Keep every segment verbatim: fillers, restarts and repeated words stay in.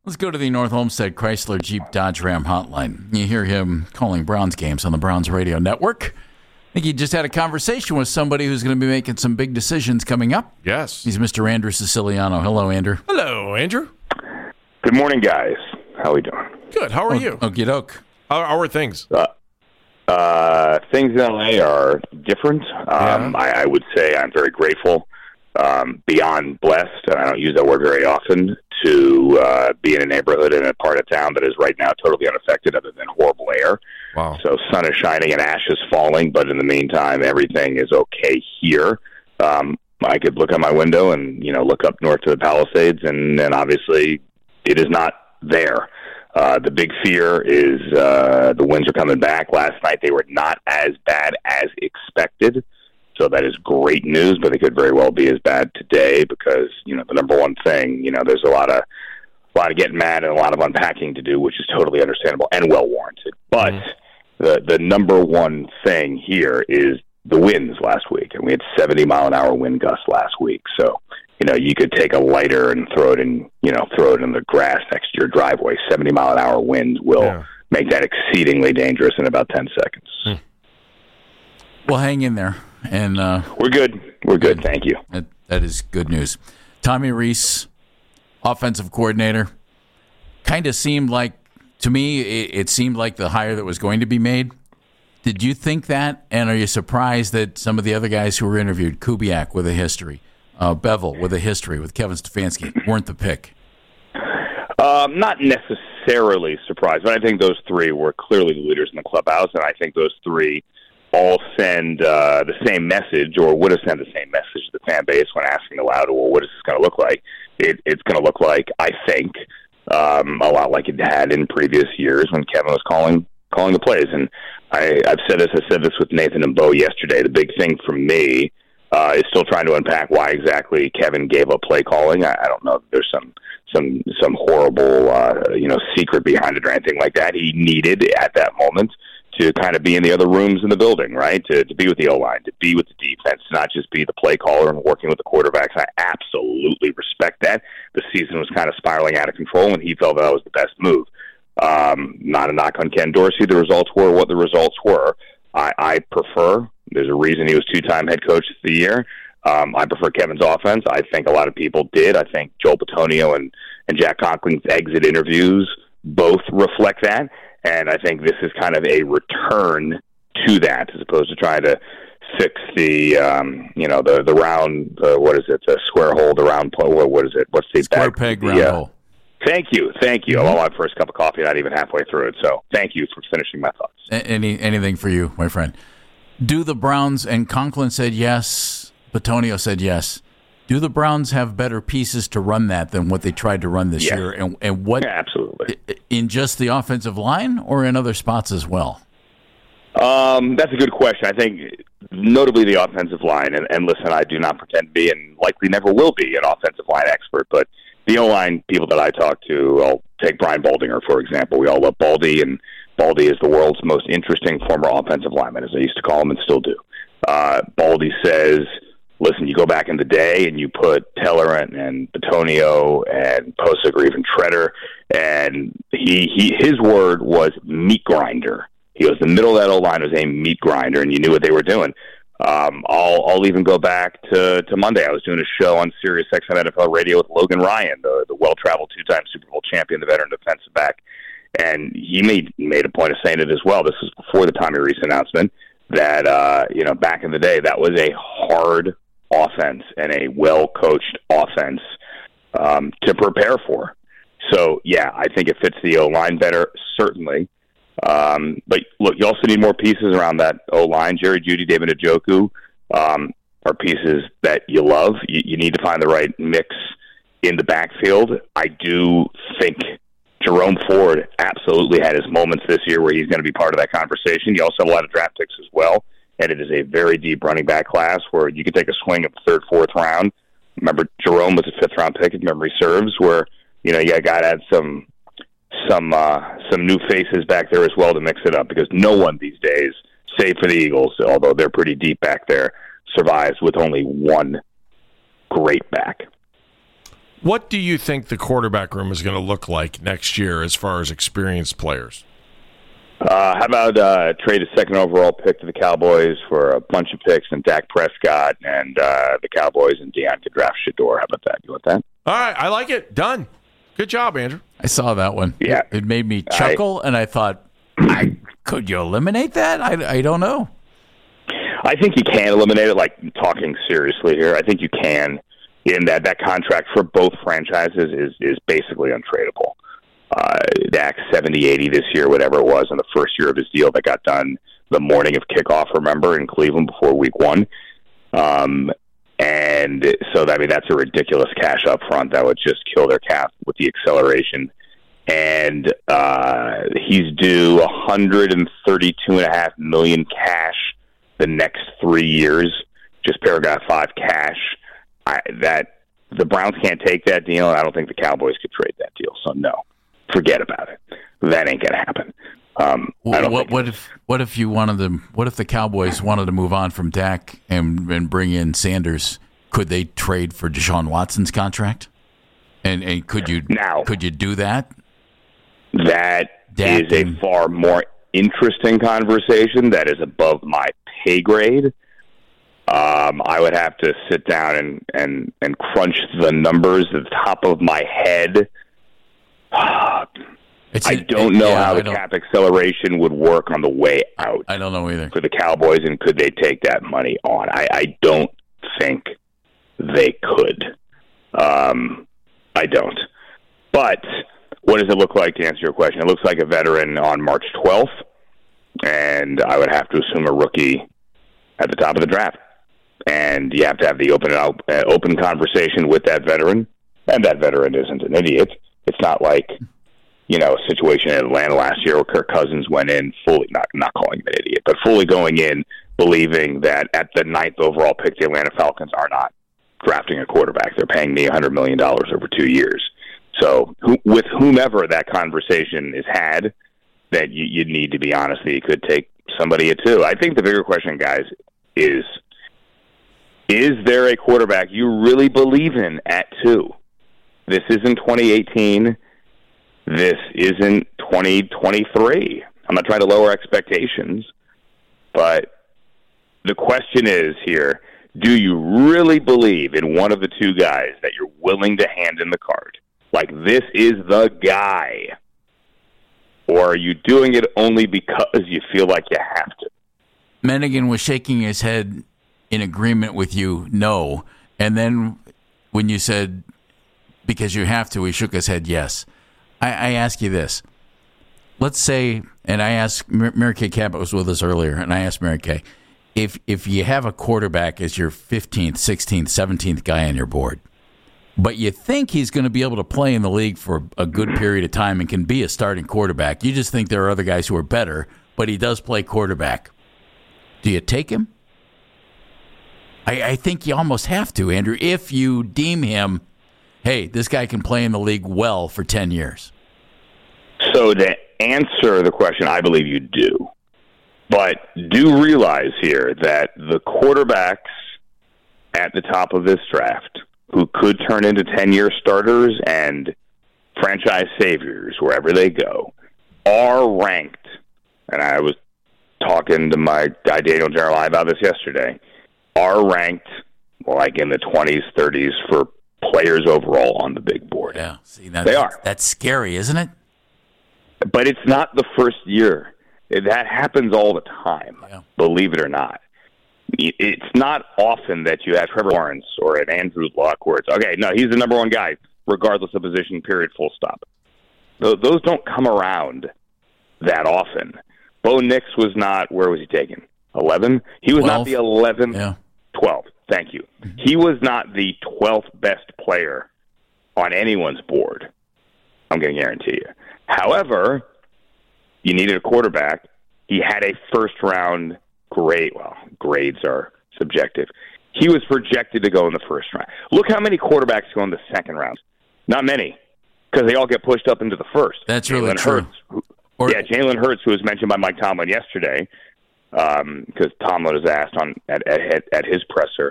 Let's go to the North Olmsted Chrysler Jeep Dodge Ram hotline. You hear him calling Browns games on the Browns radio network. I think he just had a conversation with somebody who's going to be making some big decisions coming up. Yes. He's Mister Andrew Siciliano. Hello, Andrew. Hello, Andrew. Good morning, guys. How are we doing? Good. How are you? Okie doke. How, how are things? Uh, uh, things in L A are different. Um, Yeah. I, I would say I'm very grateful, um, beyond blessed, and I don't use that word very often, to uh, be in a neighborhood in a part of town that is right now totally unaffected other than horrible air. Wow. So sun is shining and ash is falling, but in the meantime, everything is okay here. Um, I could look out my window and, you know, look up north to the Palisades, and, and obviously it is not there. Uh, the big fear is uh, the winds are coming back. Last night they were not as bad as expected, so that is great news, but they could very well be as bad today because, you know, the number one thing, you know, there's a lot of a lot of getting mad and a lot of unpacking to do, which is totally understandable and well warranted. But mm-hmm. the the number one thing here is the winds last week, and we had seventy mile an hour wind gusts last week. So, you know, you could take a lighter and throw it in, you know, throw it in the grass next to your driveway. seventy mile an hour winds will yeah. make that exceedingly dangerous in about ten seconds. Mm. Well, hang in there. And uh, we're good. We're good. good. Thank you. That, that is good news. Tommy Rees, offensive coordinator, kind of seemed like, to me, it, it seemed like the hire that was going to be made. Did you think that? And are you surprised that some of the other guys who were interviewed, Kubiak with a history, uh, Bevel with a history, with Kevin Stefanski, weren't the pick? Um, not necessarily surprised, but I think those three were clearly the leaders in the clubhouse, and I think those three all send uh, the same message, or would have sent the same message to the fan base when asking aloud, well, what is this going to look like? It, it's going to look like, I think, um, a lot like it had in previous years when Kevin was calling calling the plays. And I, I've said this, I said this with Nathan and Bo yesterday. The big thing for me uh, is still trying to unpack why exactly Kevin gave up play calling. I, I don't know if there's some some some horrible uh, you know secret behind it or anything like that. He needed at that moment to kind of be in the other rooms in the building, right? To, to be with the O-line, to be with the defense, to not just be the play caller and working with the quarterbacks. I absolutely respect that. The season was kind of spiraling out of control, and he felt that, that was the best move. Um, not a knock on Ken Dorsey. The results were what the results were. I, I prefer, there's a reason he was two-time head coach of the year. Um, I prefer Kevin's offense. I think a lot of people did. I think Joel Bitonio and, and Jack Conklin's exit interviews both reflect that. And I think this is kind of a return to that, as opposed to trying to fix the, um, you know, the the round, uh, what is it, the square hole, the round, what, what is it? What's the square back, peg, the, round uh, hole. Thank you, thank you. Mm-hmm. I'm on my first cup of coffee, not even halfway through it. So thank you for finishing my thoughts. Any anything for you, my friend? Do the Browns, and Conklin said yes, Bitonio said yes. Do the Browns have better pieces to run that than what they tried to run this yes. year? And, and what? Yeah, absolutely. In just the offensive line or in other spots as well? Um, that's a good question. I think notably the offensive line, and, and listen, I do not pretend to be and likely never will be an offensive line expert, but the O-line people that I talk to, I'll take Brian Baldinger, for example. We all love Baldy, and Baldy is the world's most interesting former offensive lineman, as I used to call him and still do. Uh, Baldy says, listen, you go back in the day and you put Teller and, and Bitonio and Posick or even Treader, and he, he his word was meat grinder. He goes, the middle of that O-line was a meat grinder, and you knew what they were doing. Um, I'll I'll even go back to, to Monday. I was doing a show on Sirius X M N F L Radio with Logan Ryan, the, the well-traveled two-time Super Bowl champion, the veteran defensive back, and he made made a point of saying it as well. This was before the Tommy Rees announcement that uh, you know back in the day that was a hard offense and a well-coached offense um, to prepare for. So, yeah, I think it fits the O-line better, certainly. Um, but, look, you also need more pieces around that O-line. Jerry Jeudy, David Njoku um, are pieces that you love. You, you need to find the right mix in the backfield. I do think Jerome Ford absolutely had his moments this year where he's going to be part of that conversation. You also have a lot of draft picks as well. And it is a very deep running back class where you can take a swing at the third, fourth round. Remember, Jerome was a fifth round pick, if memory serves, where, you know, you got to add some some uh, some new faces back there as well to mix it up, because no one these days, save for the Eagles, although they're pretty deep back there, survives with only one great back. What do you think the quarterback room is going to look like next year as far as experienced players? Uh, how about uh, trade a second overall pick to the Cowboys for a bunch of picks and Dak Prescott and uh, the Cowboys and Deion could draft Shador? How about that? You want that? All right, I like it. Done. Good job, Andrew. I saw that one. Yeah. It, it made me chuckle, I, and I thought, I, could you eliminate that? I, I don't know. I think you can eliminate it, like talking seriously here. I think you can, in that that contract for both franchises is, is basically untradeable. Uh, Dak's seventy eighty this year, whatever it was, in the first year of his deal that got done the morning of kickoff, remember, in Cleveland before week one. Um, and so, I mean, that's a ridiculous cash up front. That would just kill their cap with the acceleration. And uh, he's due one hundred thirty-two point five million dollars cash the next three years, just paragraph five cash. I, that the Browns can't take that deal, and I don't think the Cowboys could trade that deal. So, no. Forget about it. That ain't gonna happen. Um, I don't what, think what if what if you wanted to? What if the Cowboys wanted to move on from Dak and, and bring in Sanders? Could they trade for Deshaun Watson's contract? And, and could you now could you do that? That Dak is a and, far more interesting conversation. That is above my pay grade. Um, I would have to sit down and, and, and crunch the numbers at the top of my head. It's I a, don't it, know yeah, how I the cap acceleration would work on the way out. I don't know either. For the Cowboys, and could they take that money on? I, I don't think they could. Um, I don't. But what does it look like, to answer your question? It looks like a veteran on March twelfth, and I would have to assume a rookie at the top of the draft. And you have to have the open uh, open conversation with that veteran, and that veteran isn't an idiot. It's not like, you know, a situation in Atlanta last year where Kirk Cousins went in fully, not not calling him an idiot, but fully going in believing that at the ninth overall pick, the Atlanta Falcons are not drafting a quarterback. They're paying me one hundred million dollars over two years. So who, with whomever that conversation is had, that you, you need to be honest that you could take somebody at two. I think the bigger question, guys, is, is there a quarterback you really believe in at two? This isn't twenty eighteen. This isn't twenty twenty-three. I'm not trying to lower expectations, but the question is here, do you really believe in one of the two guys that you're willing to hand in the card? Like, this is the guy. Or are you doing it only because you feel like you have to? Mennigan was shaking his head in agreement with you, no. And then when you said, because you have to, he shook his head, yes. I, I ask you this. Let's say, and I asked, Mary Kay Cabot was with us earlier, and I asked Mary Kay, if, if you have a quarterback as your fifteenth, sixteenth, seventeenth guy on your board, but you think he's going to be able to play in the league for a good period of time and can be a starting quarterback, you just think there are other guys who are better, but he does play quarterback, do you take him? I, I think you almost have to, Andrew, if you deem him, hey, this guy can play in the league well for ten years. So to answer the question, I believe you do. But do realize here that the quarterbacks at the top of this draft who could turn into ten-year starters and franchise saviors wherever they go are ranked, and I was talking to my guy Daniel Jeremiah about this yesterday, are ranked like in the twenties, thirties for players overall on the big board. Yeah, see, that, they that's, are. That's scary, isn't it? But it's not the first year. That happens all the time, yeah. Believe it or not. It's not often that you have Trevor Lawrence or an Andrew Luck where it's, okay, no, he's the number one guy, regardless of position, period, full stop. Those don't come around that often. Bo Nix was not, where was he taken? eleven? He was twelve. Not the eleventh. Yeah. twelve. Thank you. Mm-hmm. He was not the twelfth best player on anyone's board. I'm going to guarantee you. However, you needed a quarterback. He had a first-round grade. Well, grades are subjective. He was projected to go in the first round. Look how many quarterbacks go in the second round. Not many, because they all get pushed up into the first. That's really Jalen true. Hurts, who, or, yeah, Jalen Hurts, who was mentioned by Mike Tomlin yesterday, because um, Tomlin was asked on at, at at his presser,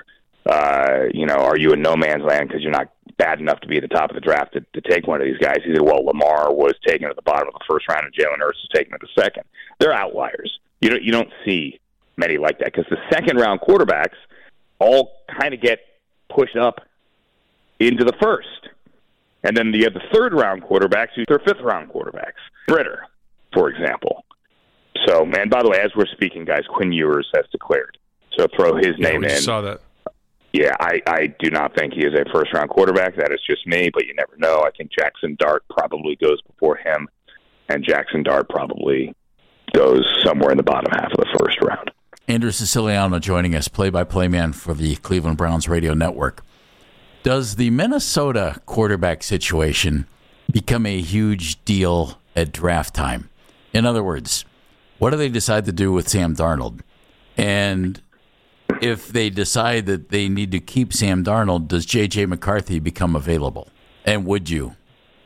uh, you know, are you in no man's land because you're not bad enough to be at the top of the draft to, to take one of these guys? He said, well, Lamar was taken at the bottom of the first round and Jalen Hurts was taken at the second. They're outliers. You don't, you don't see many like that because the second-round quarterbacks all kind of get pushed up into the first. And then you have the third-round quarterbacks who are fifth-round quarterbacks. Britter, for example. So, man, by the way, as we're speaking, guys, Quinn Ewers has declared. So throw his yeah, name we in. saw that. Yeah, I, I do not think he is a first-round quarterback. That is just me, but you never know. I think Jackson Dart probably goes before him, and Jackson Dart probably goes somewhere in the bottom half of the first round. Andrew Siciliano joining us, play-by-play man for the Cleveland Browns radio network. Does the Minnesota quarterback situation become a huge deal at draft time? In other words, what do they decide to do with Sam Darnold? And if they decide that they need to keep Sam Darnold, does J J. McCarthy become available? And would you?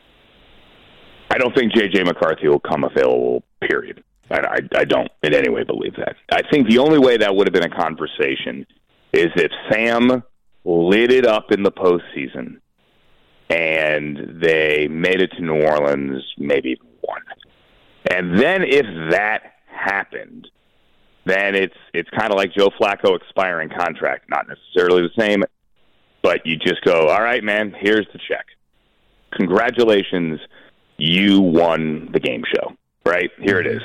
I don't think J J. McCarthy will come available, period. I, I, I don't in any way believe that. I think the only way that would have been a conversation is if Sam lit it up in the postseason and they made it to New Orleans, maybe won. And then if that happened, then it's it's kind of like Joe Flacco expiring contract. Not necessarily the same, but you just go, all right, man, here's the check. Congratulations, you won the game show, right? Here it is.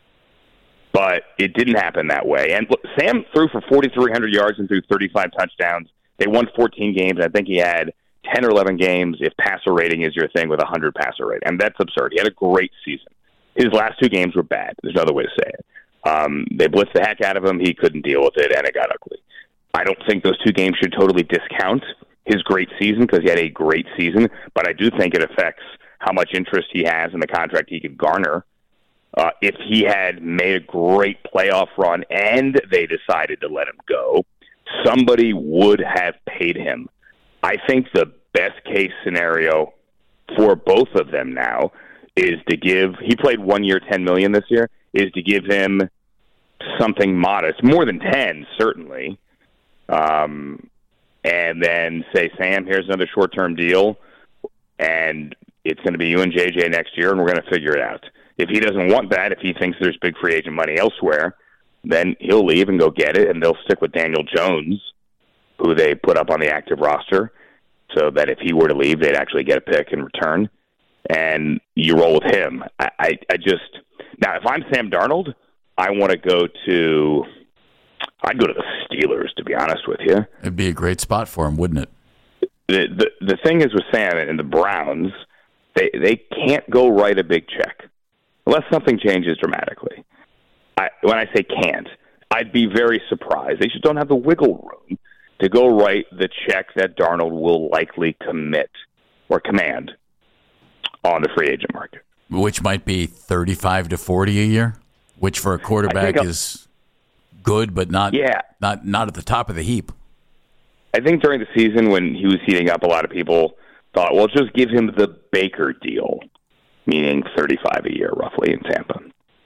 But it didn't happen that way. And look, Sam threw for forty-three hundred yards and threw thirty-five touchdowns. They won fourteen games. I think he had ten or eleven games, if passer rating is your thing, with one hundred passer rate. And that's absurd. He had a great season. His last two games were bad. There's no other way to say it. Um, they blitzed the heck out of him. He couldn't deal with it, and it got ugly. I don't think those two games should totally discount his great season because he had a great season, but I do think it affects how much interest he has in the contract he could garner. Uh, if he had made a great playoff run and they decided to let him go, somebody would have paid him. I think the best case scenario for both of them now is to give, he played one year, ten million dollars this year, is to give him something modest, more than ten, certainly, um, and then say, Sam, here's another short-term deal, and it's going to be you and J J next year, and we're going to figure it out. If he doesn't want that, if he thinks there's big free agent money elsewhere, then he'll leave and go get it, and they'll stick with Daniel Jones, who they put up on the active roster, so that if he were to leave, they'd actually get a pick in return, and you roll with him. I, I, I just... Now, if I'm Sam Darnold, I want to go to – I'd go to the Steelers, to be honest with you. It'd be a great spot for him, wouldn't it? The the, the thing is with Sam and the Browns, they, they can't go write a big check unless something changes dramatically. I, when I say can't, I'd be very surprised. They just don't have the wiggle room to go write the check that Darnold will likely commit or command on the free agent market. Which might be thirty-five to forty a year, which for a quarterback is good, but not, yeah. not not at the top of the heap. I think during the season when he was heating up, a lot of people thought, well, just give him the Baker deal, meaning thirty-five a year roughly in Tampa.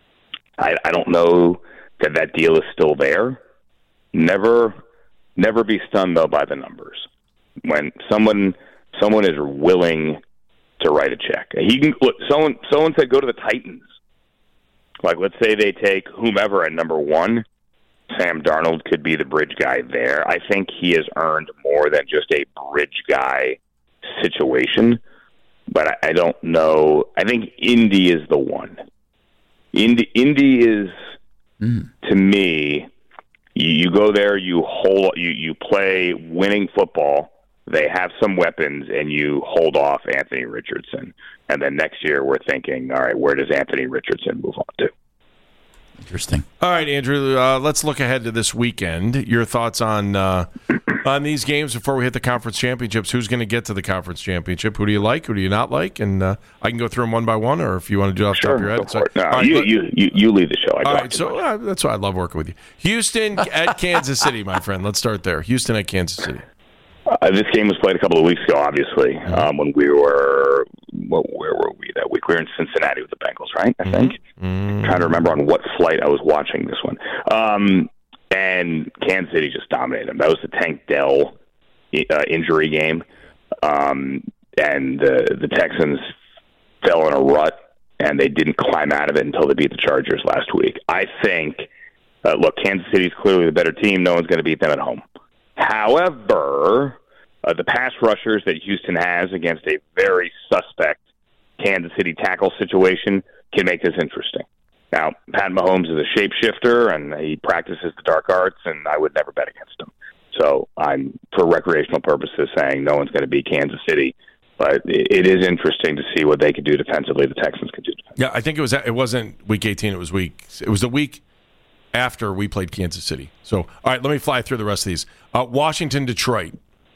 I, I don't know that that deal is still there. Never, never be stunned, though, by the numbers. When someone someone is willing to write a check. He can look, someone someone said go to the Titans. Like, let's say they take whomever at number one. Sam Darnold could be the bridge guy there. I think he has earned more than just a bridge guy situation. But I, I don't know. I think Indy is the one. Indy, Indy is, mm. to me, you, you go there, you hold, you, you play winning football. They have some weapons, and you hold off Anthony Richardson. And then next year we're thinking, all right, where does Anthony Richardson move on to? Interesting. All right, Andrew, uh, let's look ahead to this weekend. Your thoughts on uh, on these games before we hit the conference championships. Who's going to get to the conference championship? Who do you like? Who do you not like? And uh, I can go through them one by one, or if you want to do it off the sure, top of your head. So, no, right, you, look, you, you, you lead the show. I all right, so uh, that's why I love working with you. Houston at Kansas City, my friend. Let's start there. Houston at Kansas City. Uh, this game was played a couple of weeks ago, obviously, mm-hmm. um, when we were, well, where were we that week? We were in Cincinnati with the Bengals, right, I think? Mm-hmm. I'm trying to remember on what flight I was watching this one. Um, and Kansas City just dominated them. That was the Tank Dell uh, injury game, um, and the the Texans fell in a rut, and they didn't climb out of it until they beat the Chargers last week. I think, uh, look, Kansas City's clearly the better team. No one's going to beat them at home. However, uh, the pass rushers that Houston has against a very suspect Kansas City tackle situation can make this interesting. Now, Pat Mahomes is a shapeshifter, and he practices the dark arts, and I would never bet against him. So I'm, for recreational purposes, saying no one's going to beat Kansas City. But it is interesting to see what they could do defensively. The Texans could do defensively. Yeah, I think it was. It wasn't week eighteen. It was week. It was the week after we played Kansas City. So, all right, let me fly through the rest of these. Uh, Washington, Detroit.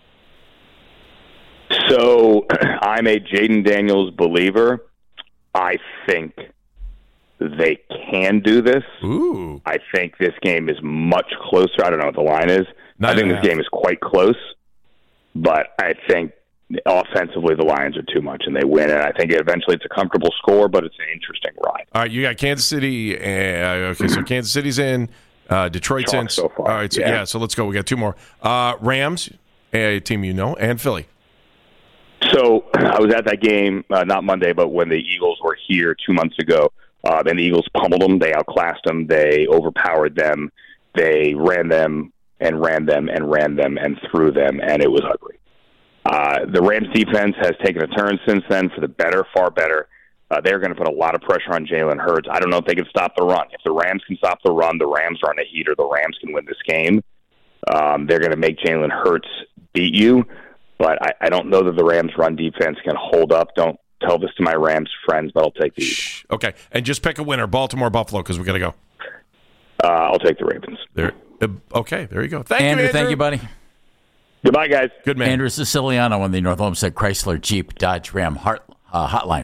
So I'm a Jaden Daniels believer. I think they can do this. Ooh. I think this game is much closer. I don't know what the line is. Nine I think this half. game is quite close, but I think offensively the Lions are too much, and they win. And I think eventually it's a comfortable score, but it's an interesting ride. All right, you got Kansas City. Uh, okay, so Kansas City's in. Uh, Detroit's Chalk in. so far. All right, so, yeah. Yeah. So let's go. We got two more. Uh, Rams, a team you know, and Philly. So I was at that game, uh, not Monday, but when the Eagles were here two months ago, uh, and the Eagles pummeled them. They outclassed them. They overpowered them. They ran them and ran them and ran them and threw them, and it was ugly. Uh, the Rams defense has taken a turn since then for the better, far better. Uh, they're going to put a lot of pressure on Jalen Hurts. I don't know if they can stop the run. If the Rams can stop the run, the Rams are on a heater. The Rams can win this game. Um, they're going to make Jalen Hurts beat you. But I, I don't know that the Rams' run defense can hold up. Don't tell this to my Rams friends, but I'll take the Eagles. Okay, and just pick a winner, Baltimore, Buffalo, because we got to go. Uh, I'll take the Ravens. There. Uh, okay, there you go. Thank Andrew, you, Andrew. thank you, buddy. Goodbye, guys. Good man. Andrew Siciliano on the North Olmsted Chrysler Jeep Dodge Ram Heart, uh, Hotline.